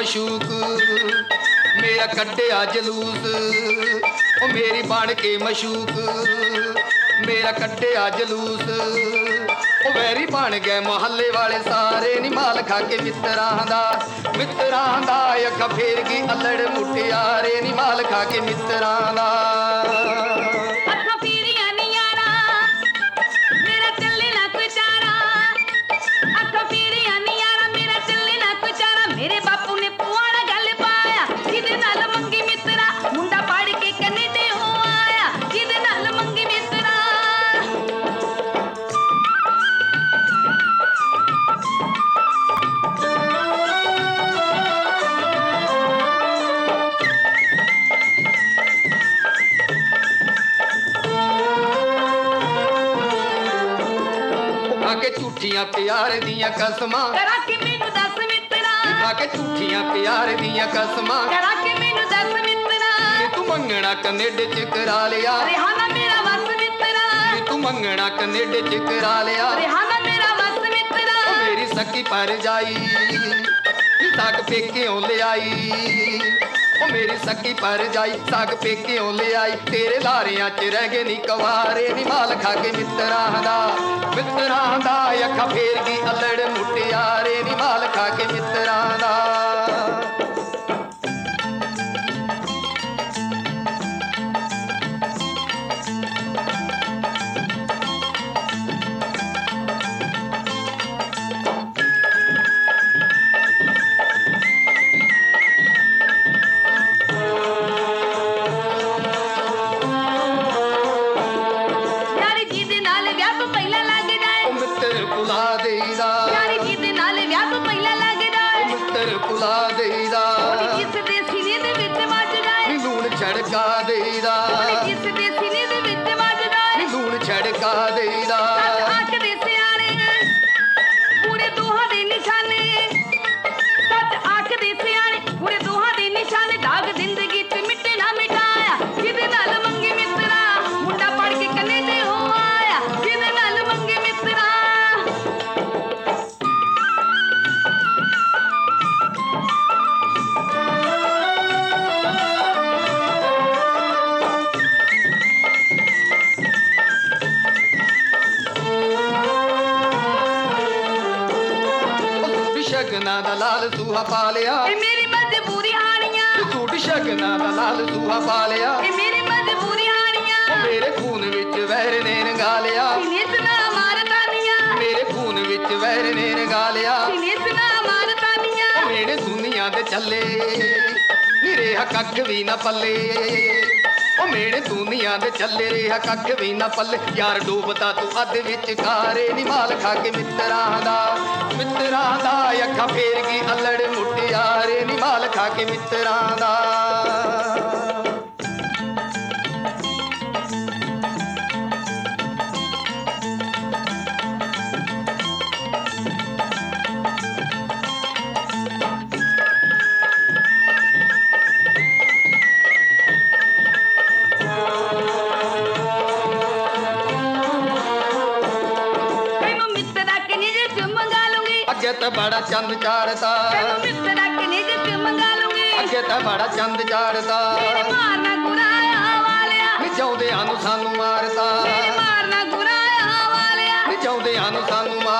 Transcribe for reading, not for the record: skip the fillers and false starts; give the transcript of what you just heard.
मशूक मेरा कड्डिया जलूस ओ मेरी बन के मशूक मेरा कड्डिया जलूस ओ वैरी बन गए मोहल्ले वाले सारे नी माल खा के मित्रां दा अखा फेर गई अल्लड़ मुटियारे नी माल खा के मित्रां दा मेरे बापू ने पुआड़ा गल पाया जिदे नाल मंगी मित्रा मुंडा पढ़ के कनेडे हो आया जिदे नाल मंगी मित्रा आके झूठियां प्यार दियां कसमां करा के मैनू दस मित्रा आके झूठियां प्यार दियां कसमां करा के मैनू दस मित्रा तू मंगना कनेडे च करा लिया रिहाना मेरा वस मित्रा तू मंगना कनेडे च करा लिया रिहाना मेरा वस मित्रा मेरी सकी पर जाई साग पेक्यों ले आई ओ मेरी सकी पर जाई साग पेक्यों ले आई तेरे लारियां च रह गए नी कवारे नी माल खा के मित्रां दा अखा फेर गई अल्लड़ मुटियारे नी माल खा के मित्रां दा छड़का देदा जिस दे सिरे दे विच वजदा लूण छड़का देदा आख दे सियाणे पूरे दोहां दे निशाने सच आख दे सियाणे पूरे दोहां दे निशाने दाग जिंदगी च मिटे ना मिटाया जिदे नाल मंगे मित्रा मुंडा पढ़ के कनेडे हो आया जिदे नाल मंगे मित्रा शगना दा लाल सूहा पा लिया मेरी मजबूरी आनिया सूट शगना दा लाल सूहा पा लिया मेरी मजबूरी आनिया मेरे खून विच वैर ने रंगा लिया नितना मारतानिया मेरे खून विच वैर ने रंगा लिया नितना मारतानिया मेरे दुनिया दे चले निरेहा कख भी ना पल्ले ओ मेरे दुनिया दे चले रेहा कख भी ना पल्ले यार डूबदा तू अध विच कारे नी माल खा के मित्रां दा अखा फेर गई अल्लड़ मुटियारे नी माल खा के मित्रां दा अगे तो बड़ा चंद चाड़ता मित्रा के निज च मंगा लूंगी अगे तो बड़ा चंद चाड़ता मेरे मारना गुराया वालिया निजाउंदे आनू सानू मारता मेरे मारना गुराया वालिया निजाउंदे आनू सानू